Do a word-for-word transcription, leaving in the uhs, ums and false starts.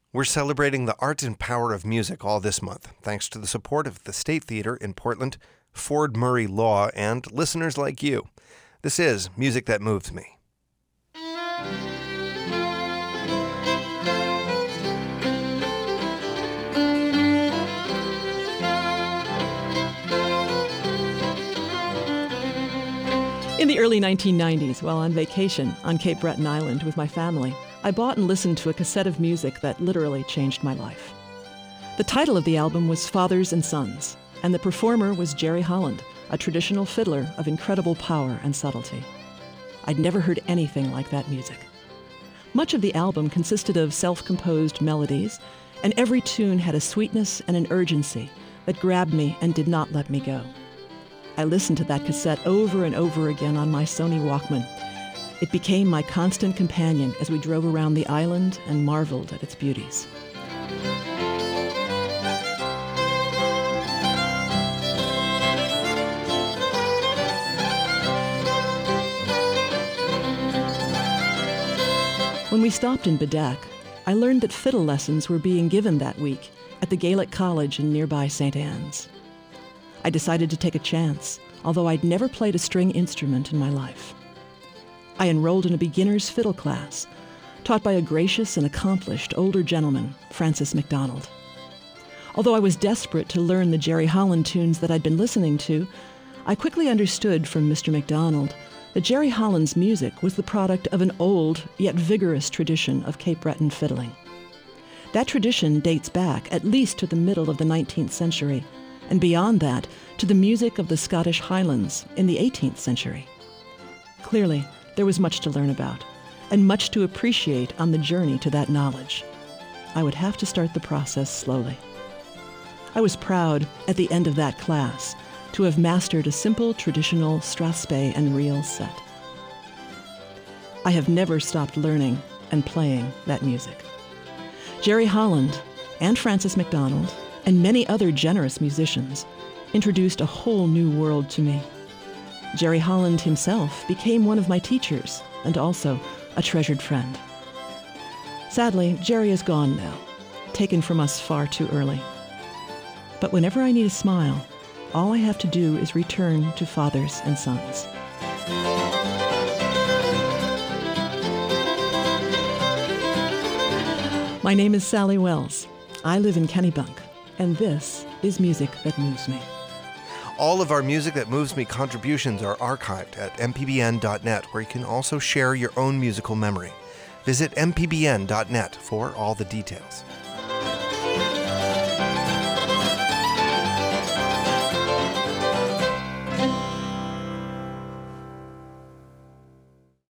We're celebrating the art and power of music all this month, thanks to the support of the State Theatre in Portland, Ford Murray Law, and listeners like you. This is Music That Moves Me. In the early nineteen nineties, while on vacation on Cape Breton Island with my family, I bought and listened to a cassette of music that literally changed my life. The title of the album was Fathers and Sons, and the performer was Jerry Holland, a traditional fiddler of incredible power and subtlety. I'd never heard anything like that music. Much of the album consisted of self-composed melodies, and every tune had a sweetness and an urgency that grabbed me and did not let me go. I listened to that cassette over and over again on my Sony Walkman. It became my constant companion as we drove around the island and marveled at its beauties. When we stopped in Bedak, I learned that fiddle lessons were being given that week at the Gaelic College in nearby Saint Anne's. I decided to take a chance, although I'd never played a string instrument in my life. I enrolled in a beginner's fiddle class, taught by a gracious and accomplished older gentleman, Francis MacDonald. Although I was desperate to learn the Jerry Holland tunes that I'd been listening to, I quickly understood from Mister MacDonald that Jerry Holland's music was the product of an old yet vigorous tradition of Cape Breton fiddling. That tradition dates back at least to the middle of the nineteenth century, and beyond that, to the music of the Scottish Highlands in the eighteenth century. Clearly, there was much to learn about, and much to appreciate on the journey to that knowledge. I would have to start the process slowly. I was proud, at the end of that class, to have mastered a simple traditional strathspey and reel set. I have never stopped learning and playing that music. Jerry Holland and Francis MacDonald and many other generous musicians introduced a whole new world to me. Jerry Holland himself became one of my teachers and also a treasured friend. Sadly, Jerry is gone now, taken from us far too early. But whenever I need a smile, all I have to do is return to Fathers and Sons. My name is Sally Wells. I live in Kennebunk, and this is Music That Moves Me. All of our Music That Moves Me contributions are archived at m p b n dot net, where you can also share your own musical memory. Visit m p b n dot net for all the details.